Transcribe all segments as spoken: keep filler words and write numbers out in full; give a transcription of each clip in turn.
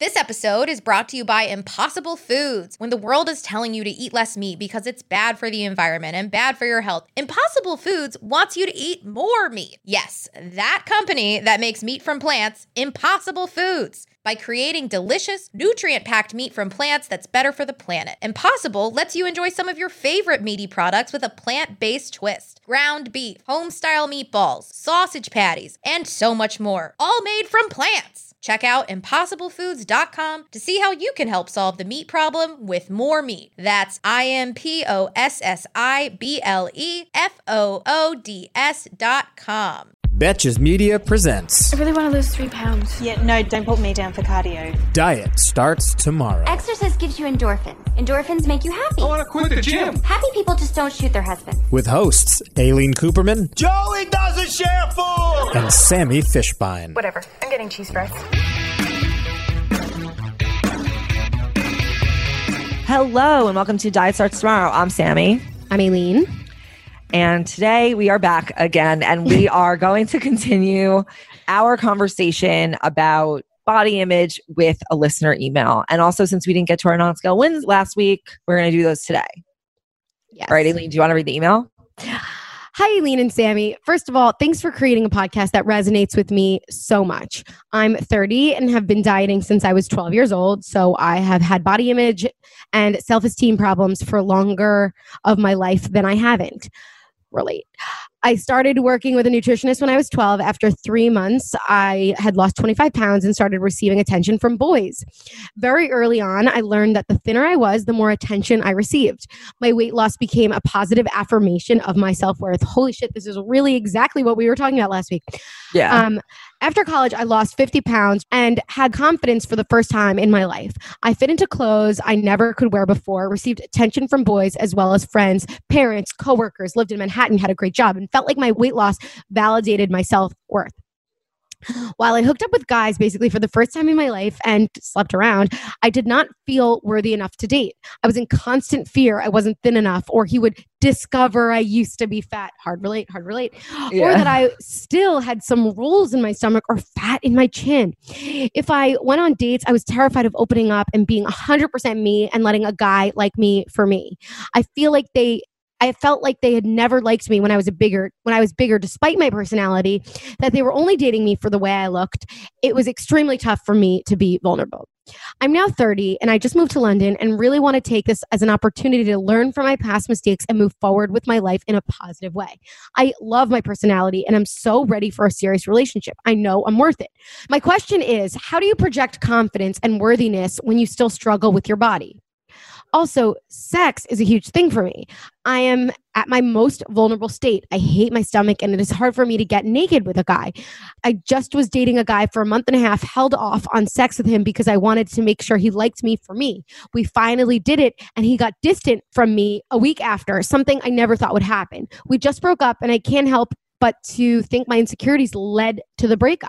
This episode is brought to you by Impossible Foods. When the world is telling you to eat less meat because it's bad for the environment and bad for your health, Impossible Foods wants you to eat more meat. Yes, that company that makes meat from plants, Impossible Foods. By creating delicious, nutrient-packed meat from plants that's better for the planet. Impossible lets you enjoy some of your favorite meaty products with a plant-based twist. Ground beef, home-style meatballs, sausage patties, and so much more. All made from plants. Check out impossible foods dot com to see how you can help solve the meat problem with more meat. That's I M P O S S I B L E F O O D S dot com. Betches Media presents. I really want to lose three pounds. Yeah, no, don't put me down for cardio. Diet starts tomorrow. Exercise gives you endorphins. Endorphins make you happy. I want to quit the gym. Happy people just don't shoot their husbands. With hosts Aileen Cooperman, Joey doesn't share food, and Sammy Fishbein. Whatever. I'm getting cheese fries. Hello, and welcome to Diet Starts Tomorrow. I'm Sammy. I'm Aileen. And today we are back again, and we are going to continue our conversation about body image with a listener email. And also, since we didn't get to our non-scale wins last week, we're going to do those today. Yes. All right, Aileen, do you want to read the email? Hi, Aileen and Sammy. First of all, thanks for creating a podcast that resonates with me so much. I'm thirty and have been dieting since I was twelve years old. So I have had body image and self-esteem problems for longer of my life than I haven't. Relate. I started working with a nutritionist when I was twelve. After three months, I had lost twenty-five pounds and started receiving attention from boys. Very early on, I learned that the thinner I was, the more attention I received. My weight loss became a positive affirmation of my self-worth. Holy shit, this is really exactly what we were talking about last week. Yeah. Um, after college, I lost fifty pounds and had confidence for the first time in my life. I fit into clothes I never could wear before, received attention from boys as well as friends, parents, coworkers, lived in Manhattan, had a great job, and felt like my weight loss validated my self-worth. While I hooked up with guys basically for the first time in my life and slept around, I did not feel worthy enough to date. I was in constant fear I wasn't thin enough, or he would discover I used to be fat. Hard relate, hard relate. Yeah. Or that I still had some rolls in my stomach or fat in my chin. If I went on dates, I was terrified of opening up and being one hundred percent me and letting a guy like me for me. I feel like they I felt like they had never liked me when I was a bigger, when I was bigger, despite my personality, that they were only dating me for the way I looked. It was extremely tough for me to be vulnerable. I'm now thirty and I just moved to London and really want to take this as an opportunity to learn from my past mistakes and move forward with my life in a positive way. I love my personality and I'm so ready for a serious relationship. I know I'm worth it. My question is, how do you project confidence and worthiness when you still struggle with your body? Also, sex is a huge thing for me. I am at my most vulnerable state. I hate my stomach and it is hard for me to get naked with a guy. I just was dating a guy for a month and a half, held off on sex with him because I wanted to make sure he liked me for me. We finally did it and he got distant from me a week after, something I never thought would happen. We just broke up and I can't help but to think my insecurities led to the breakup.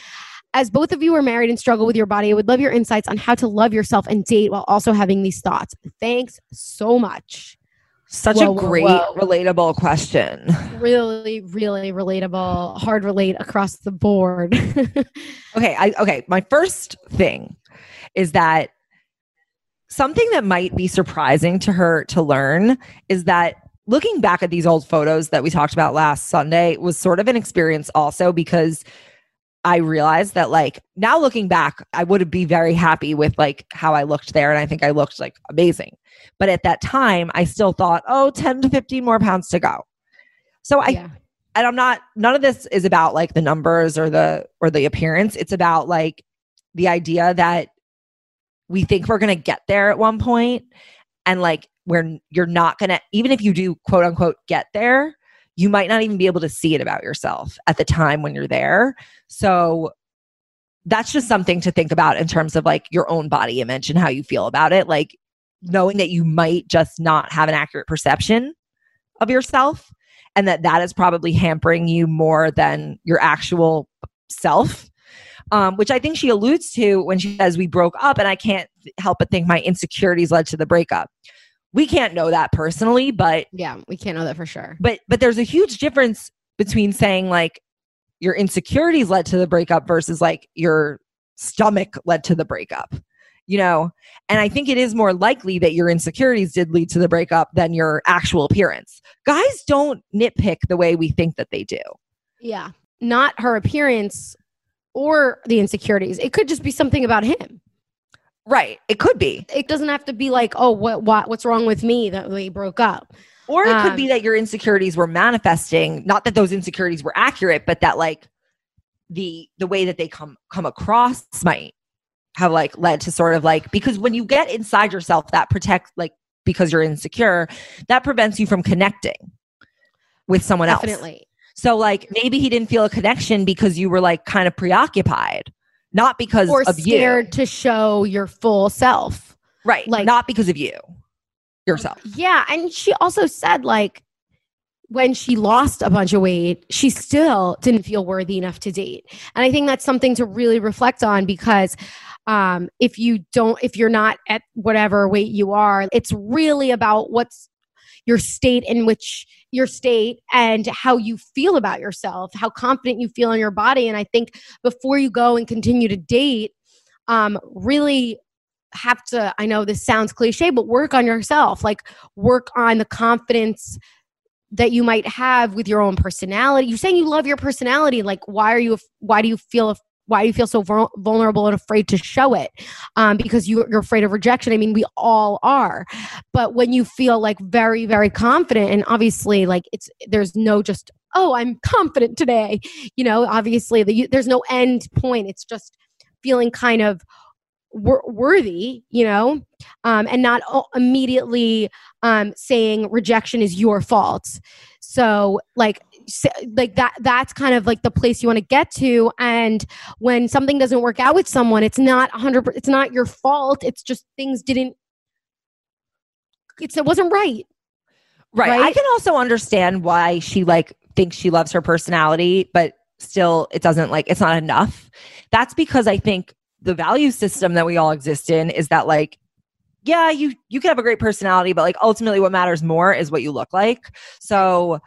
As both of you are married and struggle with your body, I would love your insights on how to love yourself and date while also having these thoughts. Thanks so much. Such whoa, a great, whoa, whoa. relatable question. Really, really relatable. Hard relate across the board. okay, I, okay. My first thing is that something that might be surprising to her to learn is that looking back at these old photos that we talked about last Sunday was sort of an experience also, because I realized that, like, now looking back, I would be very happy with like how I looked there. And I think I looked like amazing. But at that time, I still thought, oh, ten to fifteen more pounds to go. So I, yeah. and I'm not, none of this is about like the numbers or the, or the appearance. It's about like the idea that we think we're going to get there at one point, and like, where you're not going to, even if you do quote unquote get there, you might not even be able to see it about yourself at the time when you're there. So that's just something to think about in terms of like your own body image and how you feel about it. Like knowing that you might just not have an accurate perception of yourself, and that that is probably hampering you more than your actual self. Um, which I think she alludes to when she says we broke up and I can't help but think my insecurities led to the breakup. We can't know that personally, but yeah, we can't know that for sure. But but there's a huge difference between saying like your insecurities led to the breakup versus like your stomach led to the breakup, you know? And I think it is more likely that your insecurities did lead to the breakup than your actual appearance. Guys don't nitpick the way we think that they do. Yeah. Not her appearance or the insecurities. It could just be something about him. Right. It could be. It doesn't have to be like, oh, what, what what's wrong with me that we broke up? Or it um, could be that your insecurities were manifesting, not that those insecurities were accurate, but that like the the way that they come come across might have like led to sort of like, because when you get inside yourself, that protects, like, because you're insecure, that prevents you from connecting with someone else. Definitely. So like maybe he didn't feel a connection because you were like kind of preoccupied, not because or of scared you. to show your full self. Right. Like, not because of you yourself. Yeah. And she also said like when she lost a bunch of weight, she still didn't feel worthy enough to date. And I think that's something to really reflect on, because um, if you don't, if you're not at whatever weight you are, it's really about what's your state in which your state and how you feel about yourself, how confident you feel in your body. And I think before you go and continue to date, um, really have to, I know this sounds cliche, but work on yourself, like work on the confidence that you might have with your own personality. You're saying you love your personality. Like, why are you, why do you feel, why do you feel so vul- vulnerable and afraid to show it? Um, because you, you're afraid of rejection. I mean, we all are. But when you feel like very, very confident, and obviously like it's, there's no just, oh, I'm confident today. You know, obviously the, you, there's no end point. It's just feeling kind of wor- worthy, you know, um, and not o- immediately um, saying rejection is your fault. So like, so, like that, that's kind of like the place you want to get to. And when something doesn't work out with someone, it's not one hundred percent, it's not your fault. It's just things didn't, it's, it wasn't right. Right. Right? I can also understand why she like thinks she loves her personality, but still it doesn't like, it's not enough. That's because I think the value system that we all exist in is that like, yeah, you, you can have a great personality, but like ultimately what matters more is what you look like. So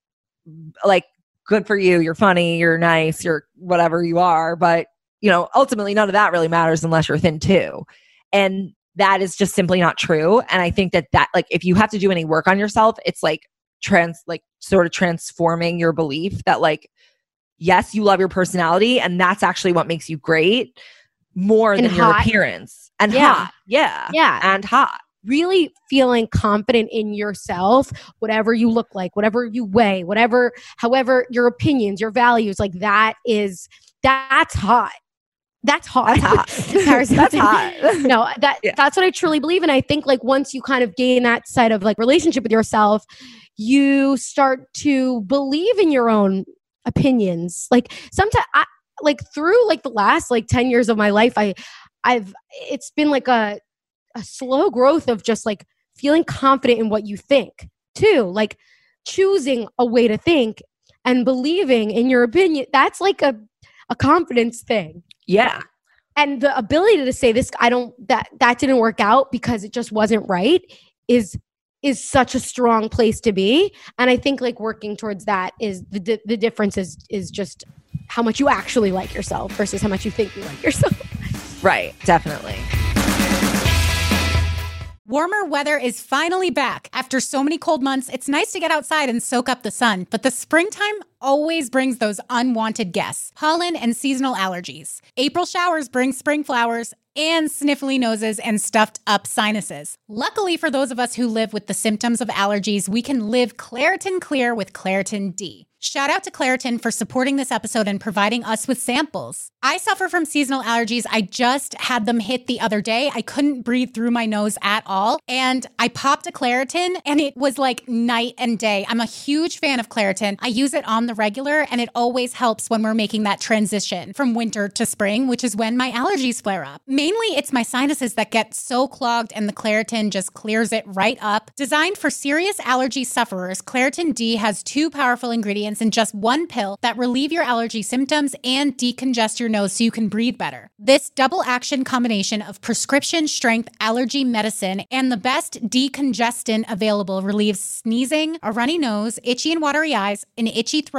like, good for you. You're funny, you're nice, you're whatever you are. But, you know, ultimately none of that really matters unless you're thin too. And that is just simply not true. And I think that that like, if you have to do any work on yourself, it's like trans, like sort of transforming your belief that like, yes, you love your personality and that's actually what makes you great more And than your hot. appearance. And Yeah. hot. Yeah. Yeah. And hot. Really feeling confident in yourself, whatever you look like, whatever you weigh, whatever, however, your opinions, your values, like that is, that's hot. That's hot. That's hot. That's hot. No, that Yeah. that's what I truly believe. And I think like once you kind of gain that side of like relationship with yourself, you start to believe in your own opinions. Like sometimes I, like through like the last like ten years of my life, I, I've, it's been like a, a slow growth of just like feeling confident in what you think too, like choosing a way to think and believing in your opinion. That's like a, a confidence thing. Yeah. And the ability to say this, I don't, that, that didn't work out because it just wasn't right is, is such a strong place to be. And I think like working towards that is the, the, the difference is, is just how much you actually like yourself versus how much you think you like yourself. Right. Definitely. Warmer weather is finally back. After so many cold months, it's nice to get outside and soak up the sun, but the springtime always brings those unwanted guests, pollen and seasonal allergies. April showers bring spring flowers and sniffly noses and stuffed up sinuses. Luckily for those of us who live with the symptoms of allergies, we can live Claritin Clear with Claritin D. Shout out to Claritin for supporting this episode and providing us with samples. I suffer from seasonal allergies. I just had them hit the other day. I couldn't breathe through my nose at all. And I popped a Claritin and it was like night and day. I'm a huge fan of Claritin. I use it on the regular and it always helps when we're making that transition from winter to spring, which is when my allergies flare up. Mainly it's my sinuses that get so clogged and the Claritin just clears it right up. Designed for serious allergy sufferers, Claritin D has two powerful ingredients in just one pill that relieve your allergy symptoms and decongest your nose so you can breathe better. This double action combination of prescription strength allergy medicine and the best decongestant available relieves sneezing, a runny nose, itchy and watery eyes, an itchy throat,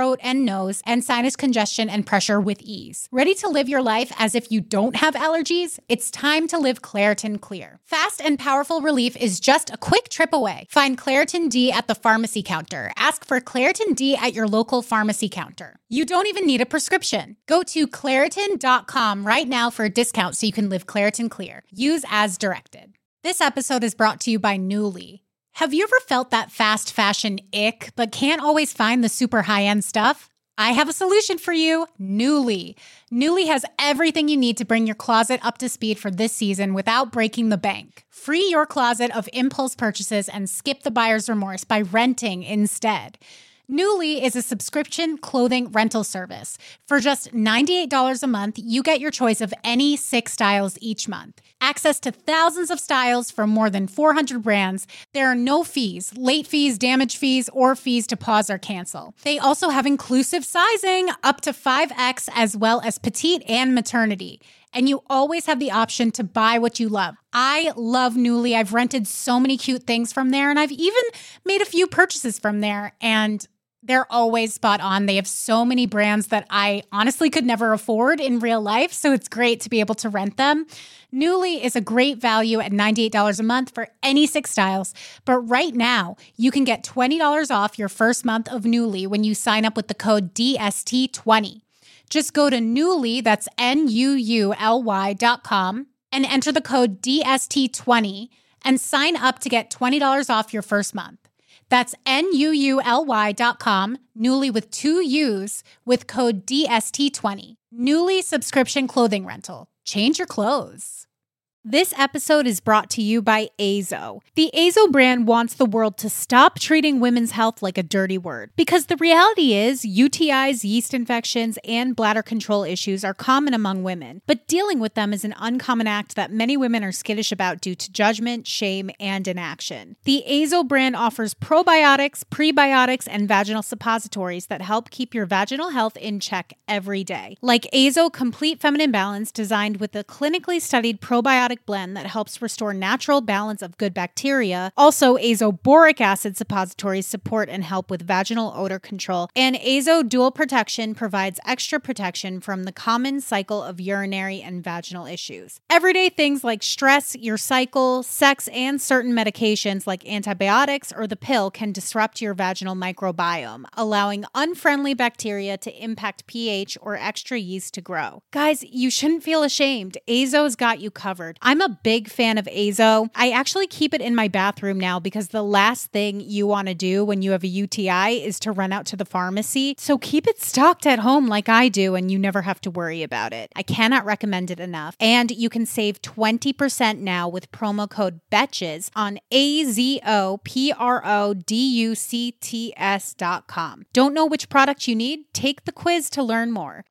throat and nose, and sinus congestion and pressure with ease. Ready to live your life as if you don't have allergies? It's time to live Claritin Clear. Fast and powerful relief is just a quick trip away. Find Claritin D at the pharmacy counter. Ask for Claritin D at your local pharmacy counter. You don't even need a prescription. Go to Claritin dot com right now for a discount so you can live Claritin Clear. Use as directed. This episode is brought to you by Nuuly. Have you ever felt that fast fashion ick, but can't always find the super high-end stuff? I have a solution for you, Nuuly. Nuuly has everything you need to bring your closet up to speed for this season without breaking the bank. Free your closet of impulse purchases and skip the buyer's remorse by renting instead. Nuuly is a subscription clothing rental service. For just ninety-eight dollars a month, you get your choice of any six styles each month. Access to thousands of styles from more than four hundred brands. There are no fees, late fees, damage fees, or fees to pause or cancel. They also have inclusive sizing up to five X as well as petite and maternity. And you always have the option to buy what you love. I love Nuuly. I've rented so many cute things from there, and I've even made a few purchases from there, and they're always spot on. They have so many brands that I honestly could never afford in real life, so it's great to be able to rent them. Nuuly is a great value at ninety-eight dollars a month for any six styles, but right now, you can get twenty dollars off your first month of Nuuly when you sign up with the code D S T twenty. Just go to Nuuly, that's N U U L Y dot com, and enter the code D S T twenty and sign up to get twenty dollars off your first month. That's N U U L Y dot com, Nuuly with two U's, with code D S T twenty. Nuuly subscription clothing rental. Change your clothes. This episode is brought to you by Azo. The Azo brand wants the world to stop treating women's health like a dirty word. Because the reality is, U T Is, yeast infections, and bladder control issues are common among women. But dealing with them is an uncommon act that many women are skittish about due to judgment, shame, and inaction. The Azo brand offers probiotics, prebiotics, and vaginal suppositories that help keep your vaginal health in check every day. Like Azo Complete Feminine Balance, designed with a clinically studied probiotic blend that helps restore natural balance of good bacteria. Also, Azo Boric Acid suppositories support and help with vaginal odor control. And Azo Dual Protection provides extra protection from the common cycle of urinary and vaginal issues. Everyday things like stress, your cycle, sex, and certain medications like antibiotics or the pill can disrupt your vaginal microbiome, allowing unfriendly bacteria to impact pH or extra yeast to grow. Guys, you shouldn't feel ashamed. Azo's got you covered. I'm a big fan of Azo. I actually keep it in my bathroom now because the last thing you want to do when you have a U T I is to run out to the pharmacy. So keep it stocked at home like I do and you never have to worry about it. I cannot recommend it enough. And you can save twenty percent now with promo code BETCHES on A Z O P R O D U C T S dot com. Don't know which product you need? Take the quiz to learn more.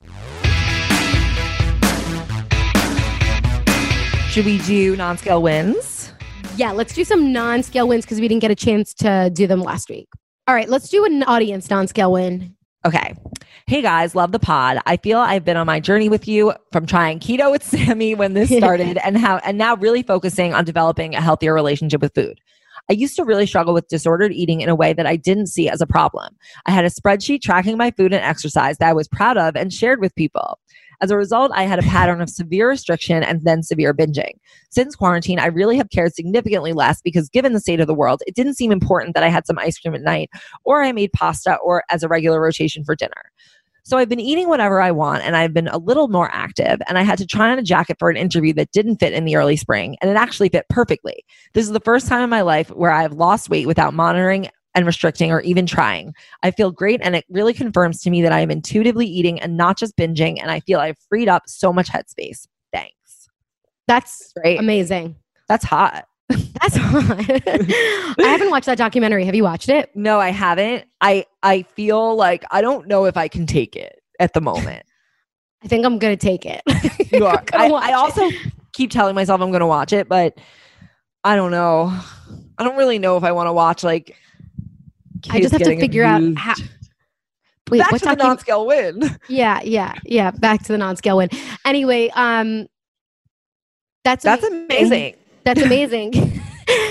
Should we do non-scale wins? Yeah, let's do some non-scale wins because we didn't get a chance to do them last week. All right, let's do an audience non-scale win. Okay. Hey guys, love the pod. I feel I've been on my journey with you from trying keto with Sammy when this started and how and now really focusing on developing a healthier relationship with food. I used to really struggle with disordered eating in a way that I didn't see as a problem. I had a spreadsheet tracking my food and exercise that I was proud of and shared with people. As a result, I had a pattern of severe restriction and then severe binging. Since quarantine, I really have cared significantly less because given the state of the world, it didn't seem important that I had some ice cream at night or I made pasta or as a regular rotation for dinner. So I've been eating whatever I want and I've been a little more active, and I had to try on a jacket for an interview that didn't fit in the early spring, and it actually fit perfectly. This is the first time in my life where I've lost weight without monitoring and restricting or even trying. I feel great, and it really confirms to me that I am intuitively eating and not just binging, and I feel I've freed up so much headspace. Thanks. That's great. Amazing. That's hot. That's hot. I haven't watched that documentary. Have you watched it? No, I haven't. I, I feel like I don't know if I can take it at the moment. I think I'm going to take it. You are. I, I also keep telling myself I'm going to watch it, but I don't know. I don't really know if I want to watch like I just have to figure abused. out how. Wait, back what to the docu- non-scale win. Yeah, yeah, yeah. Back to the non-scale win. Anyway, um, that's that's amazing. amazing. That's amazing.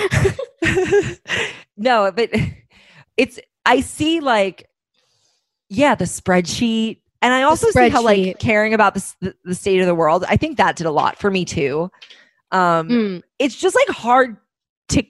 No, but it's I see like Yeah, the spreadsheet. And I also see how like caring about the, the the state of the world, I think that did a lot for me too. Um, mm. It's just like hard to,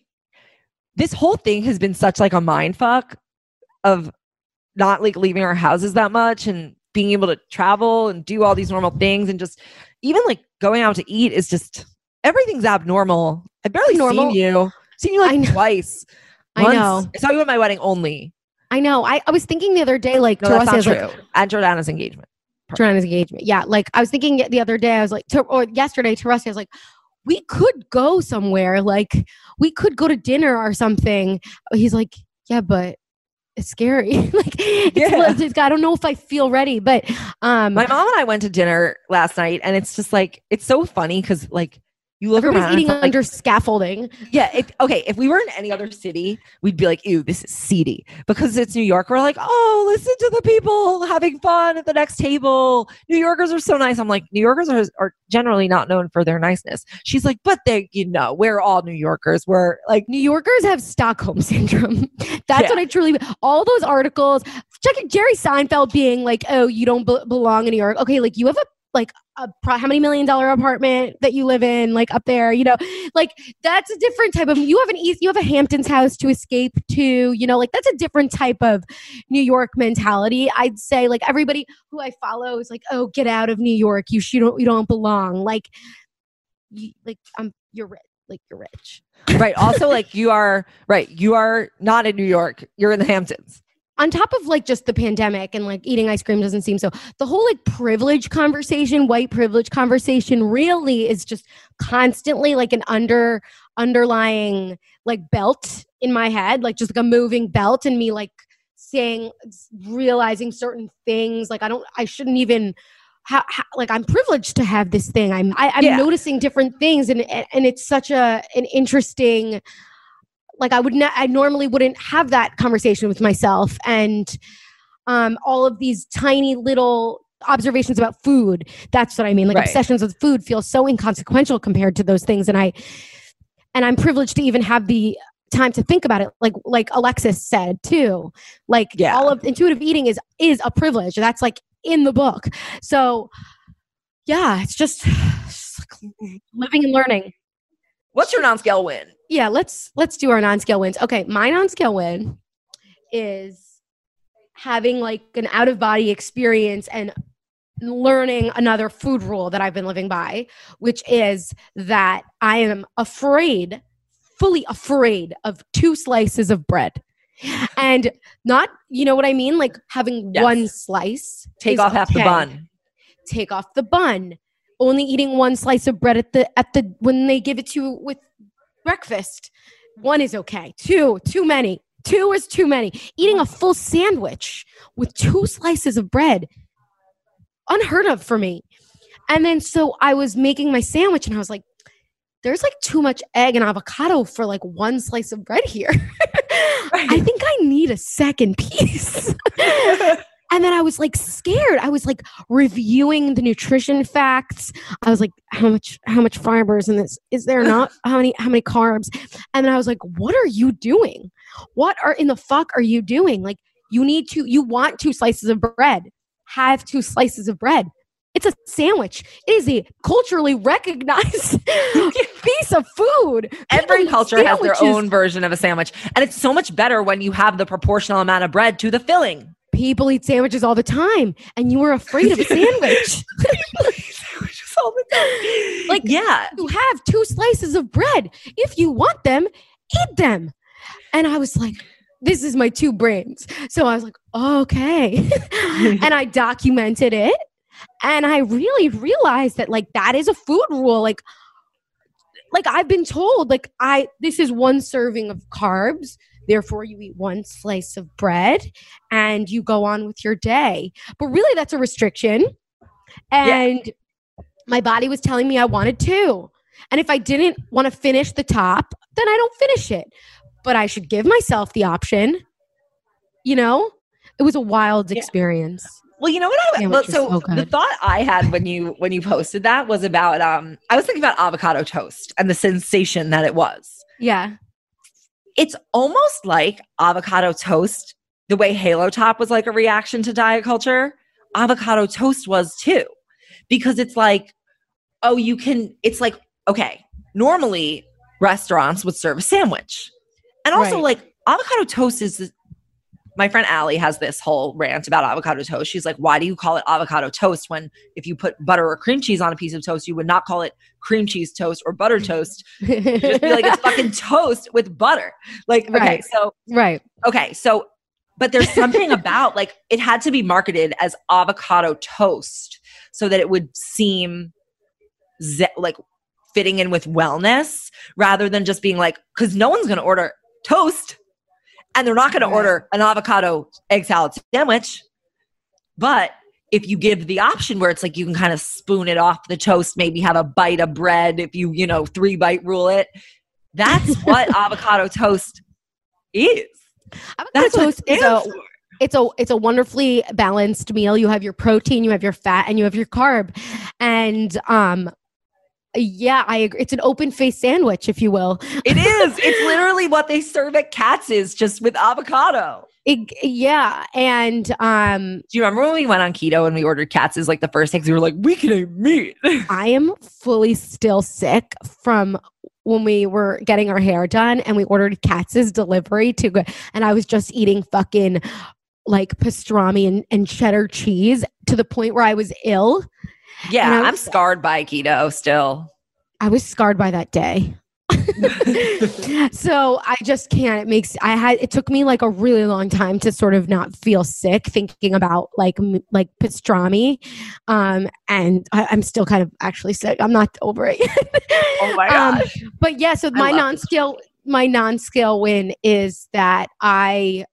this whole thing has been such like a mind fuck of not like leaving our houses that much and being able to travel and do all these normal things, and just even like going out to eat is just, everything's abnormal. I've barely Normal. seen you. Seen you like twice. Once, I know. I saw you at my wedding only. I know. I, I was thinking the other day, like, no, that's not true. Like, at Jordana's engagement. Jordana's engagement. Yeah. Like, I was thinking the other day, I was like, to, or yesterday to Rusty, I was like, we could go somewhere. Like, we could go to dinner or something. He's like, yeah, but it's scary. like, it's, yeah. it's, I don't know if I feel ready. But um, my mom and I went to dinner last night, and it's just like, it's so funny because, like, you look Everybody's around eating like, under scaffolding. Yeah. If, okay. If we were in any other city, we'd be like, ew, this is seedy. Because it's New York. We're like, oh, listen to the people having fun at the next table. New Yorkers are so nice. I'm like, New Yorkers are, are generally not known for their niceness. She's like, but they, you know, we're all New Yorkers. We're like, New Yorkers have Stockholm syndrome. That's yeah. what I truly, all those articles, check it, Jerry Seinfeld being like, oh, you don't be- belong in New York. Okay. Like, you have a, like a pro- how many million dollar apartment that you live in, like up there, you know, like that's a different type of, you have an east, you have a Hamptons house to escape to, you know, like that's a different type of New York mentality. I'd say like everybody who I follow is like, oh, get out of New York. You, you don't, you don't belong. Like, you, like um, you're rich, like you're rich. Right. Also like you are, right. You are not in New York. You're in the Hamptons. On top of like just the pandemic and like eating ice cream doesn't seem so, the whole like privilege conversation, white privilege conversation really is just constantly like an under underlying like belt in my head, like just like a moving belt, and me like saying, realizing certain things. Like I don't, I shouldn't even ha- ha- like I'm privileged to have this thing. I'm, I, I'm yeah. noticing different things, and and it's such a an interesting. Like I would not, I normally wouldn't have that conversation with myself, and um, all of these tiny little observations about food. That's what I mean. Like right. obsessions with food feel so inconsequential compared to those things, and I, and I'm privileged to even have the time to think about it. Like like Alexis said too. Like yeah. all of intuitive eating is is a privilege. That's like in the book. So yeah, it's just, it's just like living and learning. What's your non-scale win? Yeah, let's let's do our non-scale wins. Okay, my non-scale win is having like an out-of-body experience and learning another food rule that I've been living by, which is that I am afraid, fully afraid of two slices of bread. And not, you know what I mean? Like having yes. one slice. Take off okay. half the bun. Take off the bun. Only eating one slice of bread at the at the when they give it to you with breakfast. One is okay. Two, too many. Two is too many. Eating a full sandwich with two slices of bread, unheard of for me. And then so I was making my sandwich, and I was like, there's like too much egg and avocado for like one slice of bread here. Right. I think I need a second piece. And then I was like scared. I was like reviewing the nutrition facts. I was like, how much, how much fiber is in this? Is there not? How many, how many carbs? And then I was like, what are you doing? What are in the fuck are you doing? Like you need to, you want two slices of bread. Have two slices of bread. It's a sandwich. It is a culturally recognized piece of food. People Every culture has their own version of a sandwich. And it's so much better when you have the proportional amount of bread to the filling. People eat sandwiches all the time, and you were afraid of a sandwich. Sandwiches all the time. Like, yeah, you have two slices of bread. If you want them, eat them. And I was like, this is my two brains. So I was like, okay. And I documented it. And I really realized that like that is a food rule. Like, like I've been told, like I this is one serving of carbs. Therefore, you eat one slice of bread and you go on with your day. But really, that's a restriction. And yeah. my body was telling me I wanted two. And if I didn't want to finish the top, then I don't finish it. But I should give myself the option. You know, it was a wild yeah. experience. Well, you know what? I well, so, so the thought I had when you when you posted that was about um I was thinking about avocado toast and the sensation that it was. Yeah. It's almost like avocado toast. the way Halo Top was like a reaction to diet culture, avocado toast was too. Because it's like, oh, you can, it's like, okay, normally restaurants would serve a sandwich. And also Right. like avocado toast is, my friend Allie has this whole rant about avocado toast. She's like, why do you call it avocado toast when if you put butter or cream cheese on a piece of toast, you would not call it cream cheese toast or butter toast. You'd just be like, it's fucking toast with butter. Like, okay, Right. so, Right. okay, so, but there's something about like, it had to be marketed as avocado toast so that it would seem ze- like fitting in with wellness rather than just being like, because no one's going to order toast. And they're not going to order an avocado egg salad sandwich. But if you give the option where it's like you can kind of spoon it off the toast, maybe have a bite of bread if you, you know, three bite rule it. That's what avocado toast is. Avocado That's what toast it is a stands for. it's a it's a wonderfully balanced meal. You have your protein, you have your fat, and you have your carb. And um yeah, I agree. It's an open face sandwich, if you will. It is. It's literally what they serve at Katz's, just with avocado. It, yeah. And um Do you remember when we went on keto and we ordered Katz's like the first day? Because we were like, we can eat meat. I am fully still sick from when we were getting our hair done and we ordered Katz's delivery to go, and I was just eating fucking like pastrami and, and cheddar cheese to the point where I was ill. Yeah, And I I'm was- scarred by keto still. I was scarred by that day. So I just can't. It makes I had it took me like a really long time to sort of not feel sick thinking about like m- like pastrami, um, and I, I'm still kind of actually sick. I'm not over it yet. Oh my Um, gosh. but yeah, so I my love non-scale my non-scale win is that I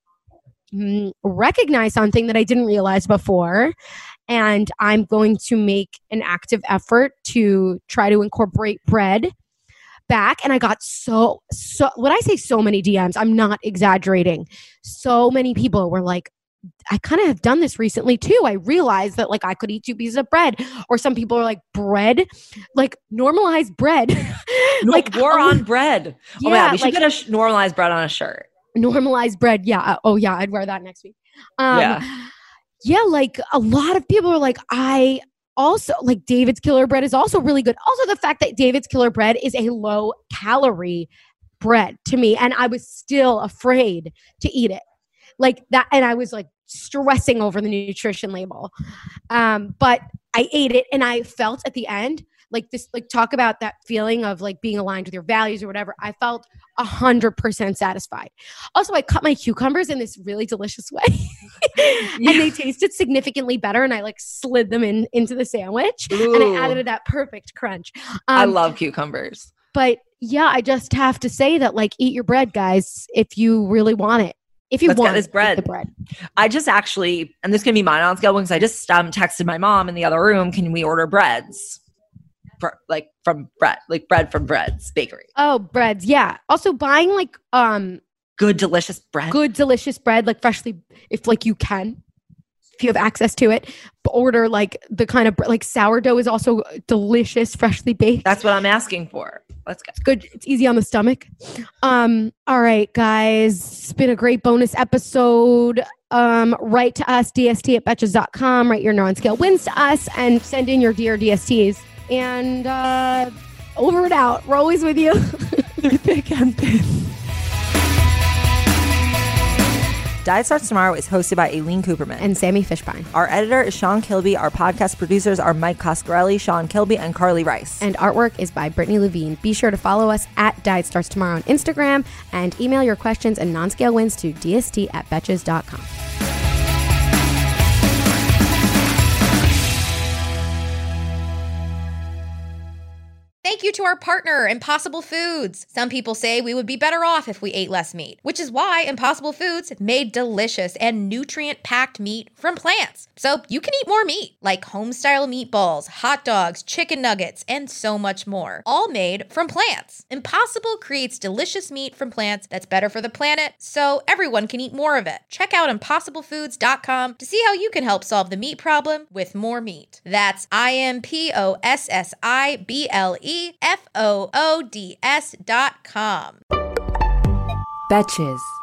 mm, recognize something that I didn't realize before. And I'm going to make an active effort to try to incorporate bread back. And I got so, so, when I say so many D Ms, I'm not exaggerating. So many people were like, I kind of have done this recently too. I realized that like I could eat two pieces of bread. Or some people are like, bread, like normalize bread. Like war um, on bread. Oh my yeah, God, we should like- get a sh- normalized bread on a shirt. normalized bread. Yeah. uh, Oh yeah. I'd wear that next week. Um, Yeah. yeah. Like a lot of people are like, I also like David's Killer Bread is also really good. Also the fact that David's Killer Bread is a low calorie bread to me. And I was still afraid to eat it like that. And I was like stressing over the nutrition label. Um, but I ate it and I felt at the end like this, like talk about that feeling of like being aligned with your values or whatever. I felt a hundred percent satisfied. Also, I cut my cucumbers in this really delicious way and they tasted significantly better. And I like slid them in into the sandwich and it Ooh. added that perfect crunch. Um, I love cucumbers. but yeah, I just have to say that like eat your bread, guys, if you really want it. If you Let's get want this it, eat bread. the bread. I just actually, and this can be mine on scale because I just um, texted my mom in the other room, can we order breads? For, like from bread, like bread from Bread's Bakery. Oh, breads. Yeah. Also buying like um Good, delicious bread. good, delicious bread, like freshly, if like you can, if you have access to it, b- order like the kind of bre- like sourdough is also delicious, freshly baked. That's what I'm asking for. Let's go. It's good. It's easy on the stomach. Um, all right, guys. It's been a great bonus episode. Um, write to us, D S T at betches dot com. Write your non-scale wins to us and send in your dear D S Ts. And uh, over and out. We're always with you. They're thick and thin. Diet Starts Tomorrow is hosted by Aileen Cooperman. And Sammy Fishbein. Our editor is Sean Kilby. Our podcast producers are Mike Coscarelli, Sean Kilby, and Carly Rice. And artwork is by Brittany Levine. Be sure to follow us at Diet Starts Tomorrow on Instagram and email your questions and non-scale wins to D S T at betches dot com. Thank you to our partner, Impossible Foods. Some people say we would be better off if we ate less meat, which is why Impossible Foods made delicious and nutrient-packed meat from plants. So you can eat more meat, like home-style meatballs, hot dogs, chicken nuggets, and so much more, all made from plants. Impossible creates delicious meat from plants that's better for the planet, so everyone can eat more of it. Check out impossible foods dot com to see how you can help solve the meat problem with more meat. That's I M P O S S I B L E F O O D S dot com. Betches.